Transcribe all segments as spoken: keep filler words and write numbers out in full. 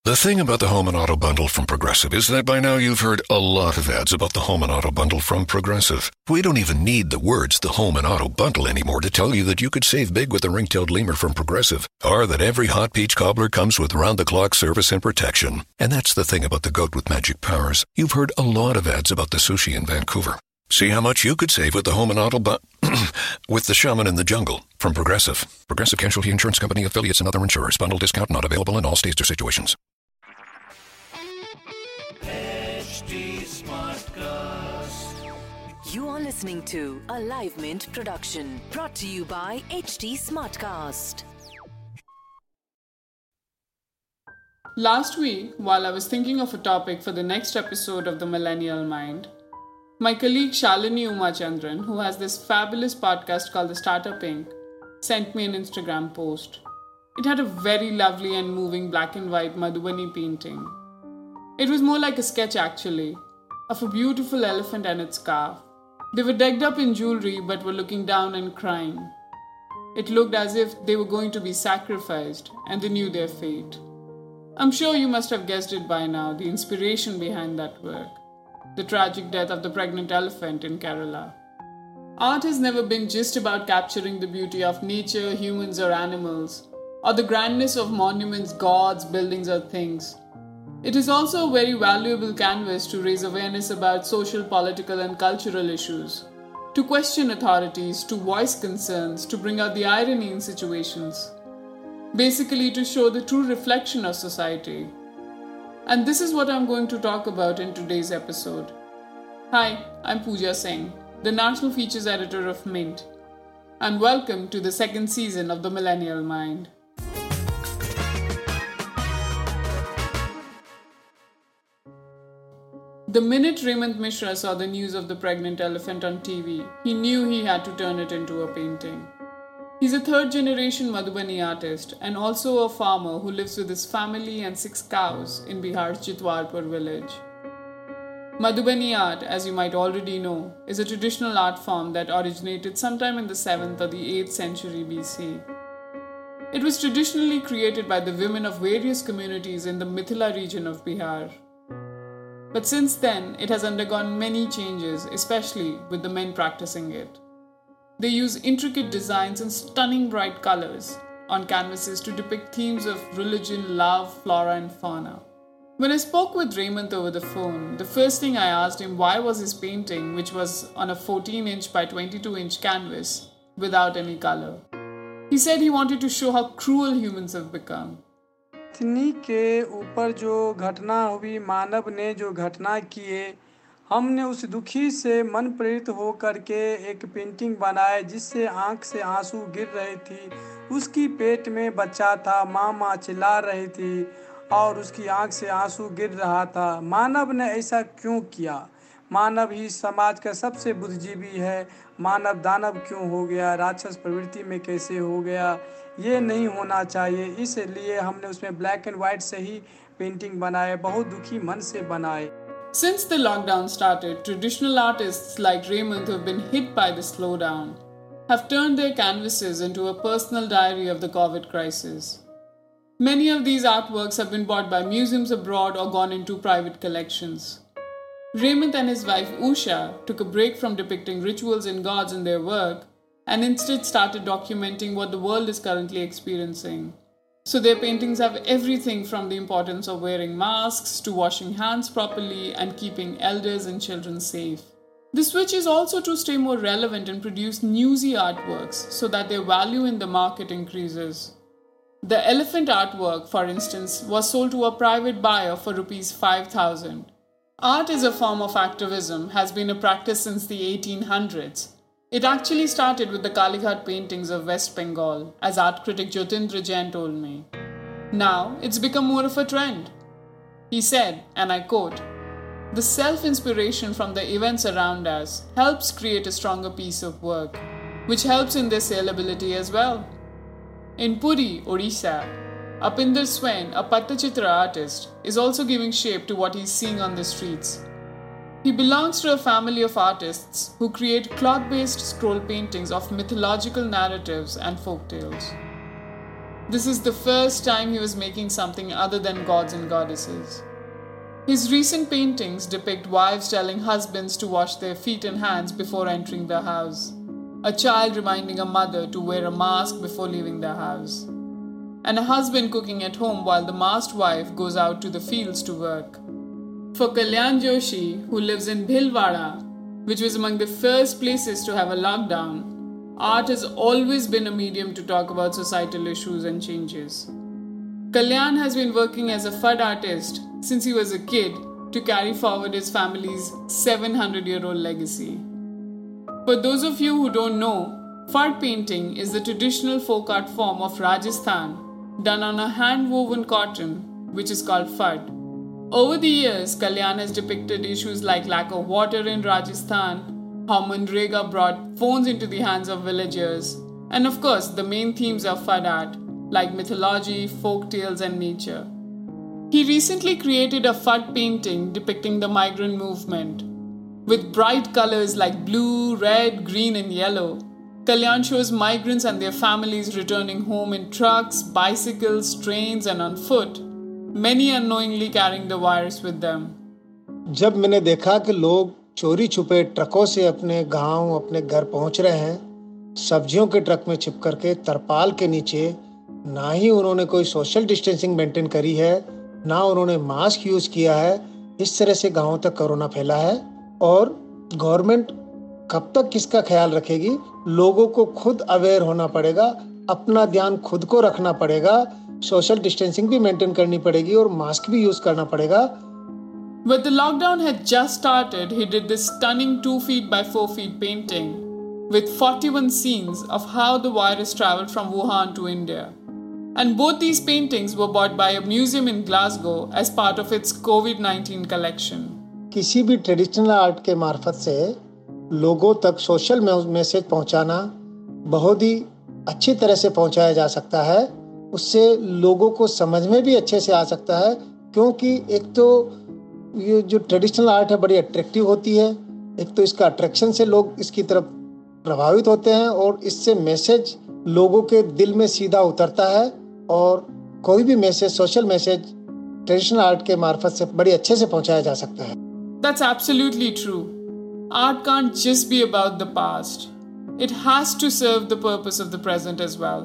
The thing about the Home and Auto Bundle from Progressive is that by now you've heard a lot of ads about the Home and Auto Bundle from Progressive. We don't even need the words the Home and Auto Bundle anymore to tell you that you could save big with the ring-tailed lemur from Progressive, or that every hot peach cobbler comes with round-the-clock service and protection. And that's the thing about the goat with magic powers. You've heard a lot of ads about the sushi in Vancouver. See how much you could save with the Home and Auto Bu- with the Shaman in the Jungle from Progressive. Progressive Casualty Insurance Company, affiliates, and other insurers. Bundle discount not available in all states or situations. You are listening to a Live Mint production brought to you by H D Smartcast. Last week, while I was thinking of a topic for the next episode of The Millennial Mind, my colleague Shalini Umachandran, who has this fabulous podcast called The Startup Incorporated, sent me an Instagram post. It had a very lovely and moving black and white Madhubani painting. It was more like a sketch actually, of a beautiful elephant and its calf. They were decked up in jewelry but were looking down and crying. It looked as if they were going to be sacrificed and they knew their fate. I'm sure you must have guessed it by now, the inspiration behind that work. The tragic death of the pregnant elephant in Kerala. Art has never been just about capturing the beauty of nature, humans or animals, or the grandness of monuments, gods, buildings or things. It is also a very valuable canvas to raise awareness about social, political and cultural issues, to question authorities, to voice concerns, to bring out the irony in situations. Basically to show the true reflection of society. And this is what I'm going to talk about in today's episode. Hi, I'm Pooja Singh, the National Features Editor of Mint, and welcome to the second season of The Millennial Mind. The minute Raymond Mishra saw the news of the pregnant elephant on T V, he knew he had to turn it into a painting. He's a third-generation Madhubani artist and also a farmer who lives with his family and six cows in Bihar's Jitwarpur village. Madhubani art, as you might already know, is a traditional art form that originated sometime in the seventh or the eighth century B C. It was traditionally created by the women of various communities in the Mithila region of Bihar. But since then, it has undergone many changes, especially with the men practicing it. They use intricate designs and stunning bright colors on canvases to depict themes of religion, love, flora and fauna. When I spoke with Raymond over the phone, the first thing I asked him why was his painting, which was on a fourteen inch by twenty-two inch canvas, without any color. He said he wanted to show how cruel humans have become. पृथ्वी के ऊपर जो घटना हुई, मानव ने जो घटना किए, हमने उस दुखी से मन प्रेरित हो करके एक पेंटिंग बनाए जिससे आंख से आंसू गिर रही थी। उसकी पेट में बच्चा था, माँ माँ चिल्ला रही थी और उसकी आंख से आंसू गिर रहा था। मानव ने ऐसा क्यों किया? मानव ही समाज का सबसे बुद्धिजीवी है। मानव दानव क्यों हो गया? राक्षस प्रवृत्ति में कैसे हो गया? ये नहीं होना चाहिए। इसलिए हमने उसमें ब्लैक एंड वाइट से ही पेंटिंग बनाए, बहुत दुखी मन से बनाए। Since the lockdown started, traditional artists like Raymond, who have been hit by the slowdown, have turned their canvases into a personal diary of the COVID crisis. Many of these artworks have been bought by museums abroad or gone into private collections. Raymond and his wife Usha took a break from depicting rituals and gods in their work and instead started documenting what the world is currently experiencing. So their paintings have everything from the importance of wearing masks to washing hands properly and keeping elders and children safe. The switch is also to stay more relevant and produce newsy artworks so that their value in the market increases. The elephant artwork, for instance, was sold to a private buyer for rupees five thousand. Art as a form of activism has been a practice since the eighteen hundreds. It actually started with the Kalighat paintings of West Bengal, as art critic Jyotindra Jain told me. Now, it's become more of a trend. He said, and I quote, "The self-inspiration from the events around us helps create a stronger piece of work, which helps in their saleability as well." In Puri, Odisha, Apinder Swain, a Pattachitra artist, is also giving shape to what he's seeing on the streets. He belongs to a family of artists who create cloth-based scroll paintings of mythological narratives and folktales. This is the first time he was making something other than gods and goddesses. His recent paintings depict wives telling husbands to wash their feet and hands before entering the house, a child reminding a mother to wear a mask before leaving the house, and a husband cooking at home while the masked wife goes out to the fields to work. For Kalyan Joshi, who lives in Bhilwara, which was among the first places to have a lockdown, art has always been a medium to talk about societal issues and changes. Kalyan has been working as a F U D artist since he was a kid to carry forward his family's seven hundred year old legacy. For those of you who don't know, F U D painting is the traditional folk art form of Rajasthan done on a hand-woven cotton, which is called F U D. Over the years, Kalyan has depicted issues like lack of water in Rajasthan, how Manrega brought phones into the hands of villagers, and of course the main themes of F U D art like mythology, folk tales and nature. He recently created a F U D painting depicting the migrant movement. With bright colors like blue, red, green and yellow, Kalyan shows migrants and their families returning home in trucks, bicycles, trains and on foot, many unknowingly carrying the virus with them. जब मैंने देखा कि लोग चोरी छुपे ट्रकों से अपने गांव, अपने घर पहुंच रहे हैं, सब्जियों के ट्रक में छिप करके तरपाल के नीचे, ना ही उन्होंने कोई सोशल डिस्टेंसिंग मेंटेन करी है, ना उन्होंने मास्क यूज किया है, इस तरह से गांवों तक कोरोना फैला है। और गवर्नमेंट कब तक किसका ख्याल रखेगी? लोगों को खुद अवेयर होना पड़ेगा, अपना ध्यान खुद को रखना पड़ेगा, सोशल डिस्टेंसिंग भी मेंटेन करनी पड़ेगी और मास्क भी यूज करना पड़ेगा। When the lockdown had just started, he did this stunning two feet by four feet painting with forty-one scenes of how the virus traveled from Wuhan to India. And both these paintings were bought by a museum in Glasgow as part of its covid nineteen collection. किसी भी traditional art के मार्फत से लोगों तक social message पहुंचाना बहुत ही अच्छी तरह से पहुंचाया जा सकता है। उससे लोगों को समझ में भी अच्छे से आ सकता है, क्योंकि एक तो ये जो ट्रेडिशनल आर्ट है बड़ी अट्रैक्टिव होती है, एक तो इसका अट्रैक्शन से लोग इसकी तरफ प्रभावित होते हैं और इससे मैसेज लोगों के दिल में सीधा उतरता है और कोई भी message, social message traditional art के मार्फत से बड़ी अच्छे से पहुंचाया जा सकता है। That's absolutely true. Art can't just be about the past. It has to serve the purpose of the present as well.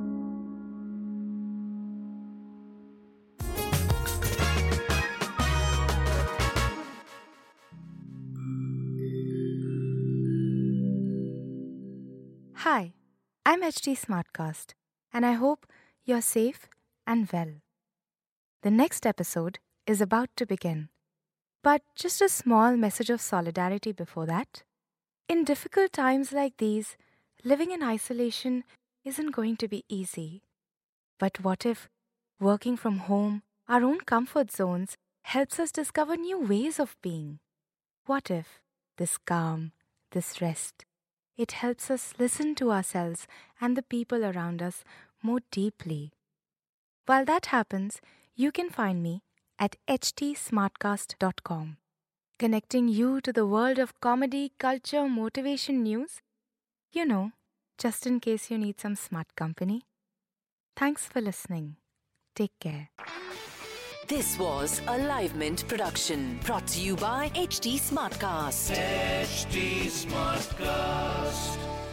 Hi, I'm H T Smartcast, and I hope you're safe and well. The next episode is about to begin, but just a small message of solidarity before that. In difficult times like these, living in isolation isn't going to be easy. But what if working from home, our own comfort zones, helps us discover new ways of being? What if this calm, this rest, it helps us listen to ourselves and the people around us more deeply? While that happens, you can find me at h t smartcast dot com, connecting you to the world of comedy, culture, motivation news. You know, just in case you need some smart company. Thanks for listening. Take care. This was a Live Mint production brought to you by H T Smartcast. H T Smartcast.